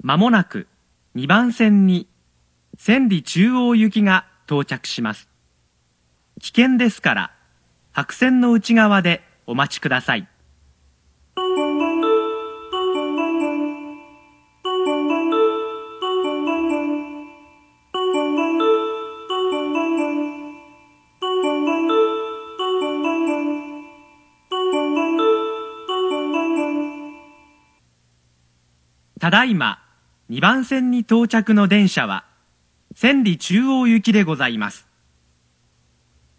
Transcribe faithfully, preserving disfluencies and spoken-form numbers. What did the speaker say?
まもなくにばん線に千里中央行きが到着します。危険ですから白線の内側でお待ちください。ただいまにばん線に到着の電車は千里中央行きでございます。